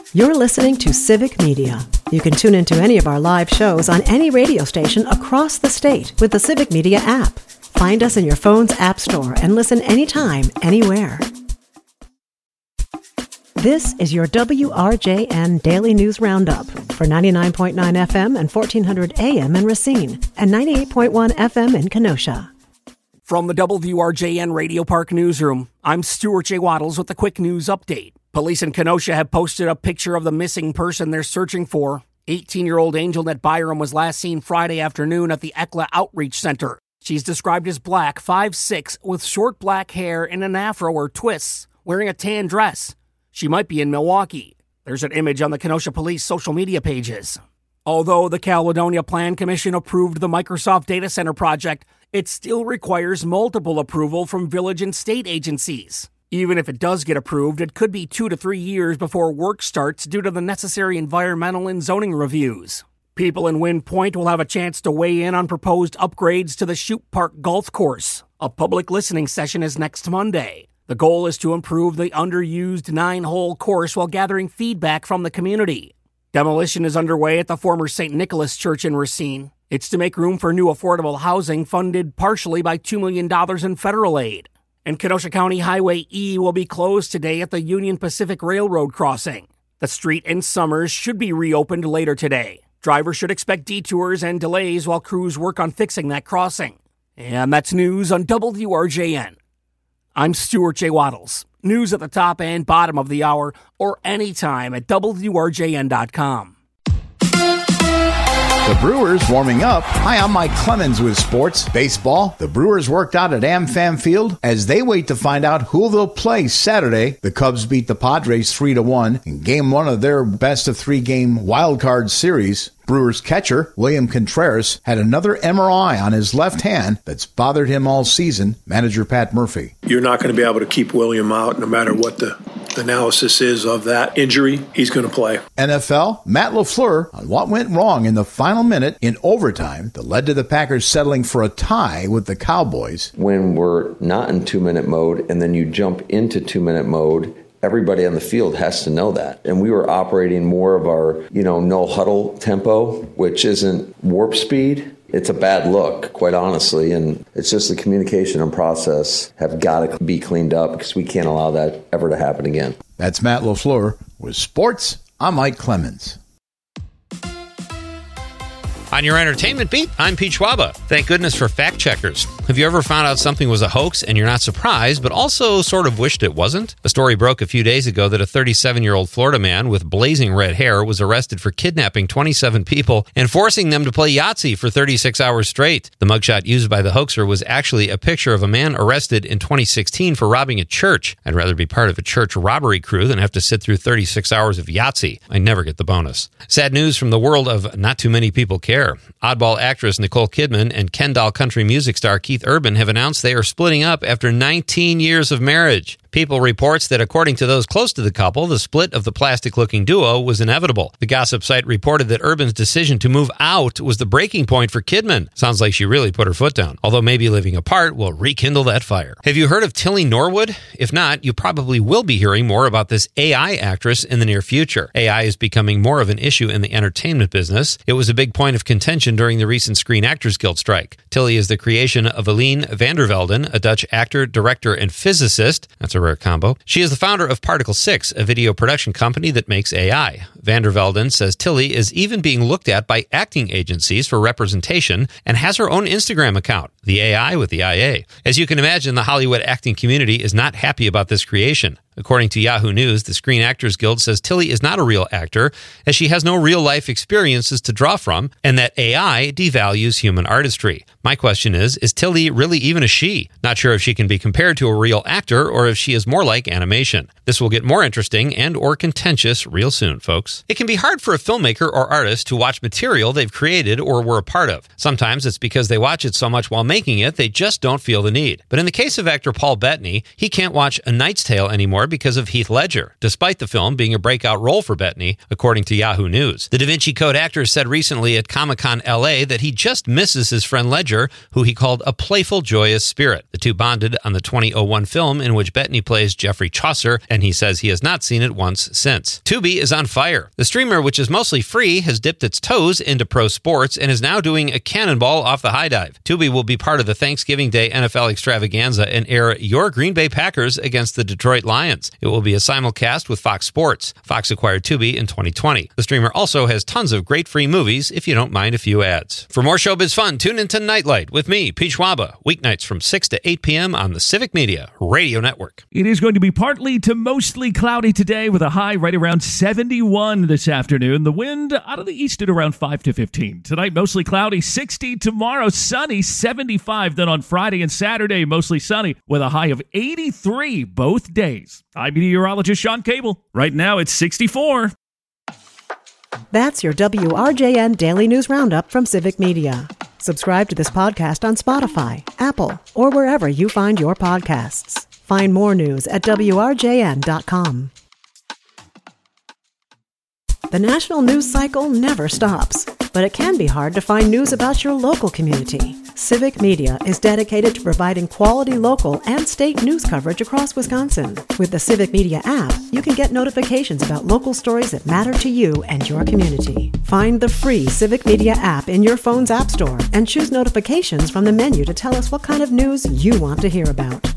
You're listening to Civic Media. You can tune into any of our live shows on any radio station across the state with the Civic Media app. Find us in your phone's app store and listen anytime, anywhere. This is your WRJN Daily News Roundup for 99.9 FM and 1400 AM in Racine and 98.1 FM in Kenosha. From the WRJN Radio Park Newsroom, I'm Stuart J. Waddles with a quick news update. Police in Kenosha have posted a picture of the missing person they're searching for. 18-year-old Angelnet Byram was last seen Friday afternoon at the ECLA Outreach Center. She's described as black, 5'6", with short black hair and an afro or twists, wearing a tan dress. She might be in Milwaukee. There's an image on the Kenosha Police social media pages. Although the Caledonia Plan Commission approved the Microsoft Data Center project, it still requires multiple approval from village and state agencies. Even if it does get approved, it could be 2 to 3 years before work starts due to the necessary environmental and zoning reviews. People in Wind Point will have a chance to weigh in on proposed upgrades to the Shoot Park Golf Course. A public listening session is next Monday. The goal is to improve the underused 9-hole course while gathering feedback from the community. Demolition is underway at the former St. Nicholas Church in Racine. It's to make room for new affordable housing funded partially by $2 million in federal aid. And Kenosha County Highway E will be closed today at the Union Pacific Railroad crossing. The street in Summers should be reopened later today. Drivers should expect detours and delays while crews work on fixing that crossing. And that's news on WRJN. I'm Stuart J. Waddles. News at the top and bottom of the hour or anytime at WRJN.com. The Brewers warming up. Hi, I'm Mike Clemens with sports. Baseball. The Brewers worked out at AmFam Field as they wait to find out who they'll play Saturday. The Cubs beat the Padres 3-1 in Game 1 of their best-of-3-game wild card series. Brewers catcher William Contreras had another MRI on his left hand that's bothered him all season. Manager Pat Murphy. You're not going to be able to keep William out no matter what the analysis is of that injury. He's going to play. NFL, Matt LaFleur on what went wrong in the final minute in overtime that led to the Packers settling for a tie with the Cowboys. When we're not in 2-minute mode and then you jump into 2-minute mode, everybody on the field has to know that. And we were operating more of our, no huddle tempo, which isn't warp speed. It's a bad look, quite honestly. And it's just the communication and process have got to be cleaned up because we can't allow that ever to happen again. That's Matt LaFleur. With sports, I'm Mike Clemens. On your entertainment beat, I'm Pete Schwaba. Thank goodness for fact checkers. Have you ever found out something was a hoax and you're not surprised, but also sort of wished it wasn't? A story broke a few days ago that a 37-year-old Florida man with blazing red hair was arrested for kidnapping 27 people and forcing them to play Yahtzee for 36 hours straight. The mugshot used by the hoaxer was actually a picture of a man arrested in 2016 for robbing a church. I'd rather be part of a church robbery crew than have to sit through 36 hours of Yahtzee. I never get the bonus. Sad news from the world of Not Too Many People Care. Oddball actress Nicole Kidman and Ken doll country music star Keith Urban have announced they are splitting up after 19 years of marriage. People reports that according to those close to the couple, the split of the plastic-looking duo was inevitable. The gossip site reported that Urban's decision to move out was the breaking point for Kidman. Sounds like she really put her foot down, although maybe living apart will rekindle that fire. Have you heard of Tilly Norwood? If not, you probably will be hearing more about this AI actress in the near future. AI is becoming more of an issue in the entertainment business. It was a big point of contention during the recent Screen Actors Guild strike. Tilly is the creation of Aline van der Velden, a Dutch actor, director, and physicist. That's a rare combo. She is the founder of Particle 6, a video production company that makes AI. Van der Velden says Tilly is even being looked at by acting agencies for representation and has her own Instagram account, the AI with the IA. As you can imagine, the Hollywood acting community is not happy about this creation. According to Yahoo News, the Screen Actors Guild says Tilly is not a real actor, as she has no real-life experiences to draw from, and that AI devalues human artistry. My question is Tilly really even a she? Not sure if she can be compared to a real actor or if she is more like animation. This will get more interesting and or contentious real soon, folks. folks. It can be hard for a filmmaker or artist to watch material they've created or were a part of. Sometimes it's because they watch it so much while making it, they just don't feel the need. But in the case of actor Paul Bettany, he can't watch A Knight's Tale anymore because of Heath Ledger, despite the film being a breakout role for Bettany, according to Yahoo News. The Da Vinci Code actor said recently at Comic-Con LA that he just misses his friend Ledger, who he called a playful, joyous spirit. The two bonded on the 2001 film in which Bettany plays Geoffrey Chaucer, and he says he has not seen it once since. Tubi is on fire. The streamer, which is mostly free, has dipped its toes into pro sports and is now doing a cannonball off the high dive. Tubi will be part of the Thanksgiving Day NFL extravaganza and air your Green Bay Packers against the Detroit Lions. It will be a simulcast with Fox Sports. Fox acquired Tubi in 2020. The streamer also has tons of great free movies if you don't mind a few ads. For more showbiz fun, tune into Nightlight with me, Pete Schwaba, weeknights from 6 to 8 p.m. on the Civic Media Radio Network. It is going to be partly to mostly cloudy today with a high right around 71 this afternoon. The wind out of the east at around 5 to 15. Tonight, mostly cloudy, 60. Tomorrow, sunny, 75. Then on Friday and Saturday, mostly sunny with a high of 83 both days. I'm meteorologist Sean Cable. Right now, it's 64. That's your WRJN Daily News Roundup from Civic Media. Subscribe to this podcast on Spotify, Apple, or wherever you find your podcasts. Find more news at WRJN.com. The national news cycle never stops, but it can be hard to find news about your local community. Civic Media is dedicated to providing quality local and state news coverage across Wisconsin. With the Civic Media app, you can get notifications about local stories that matter to you and your community. Find the free Civic Media app in your phone's app store and choose notifications from the menu to tell us what kind of news you want to hear about.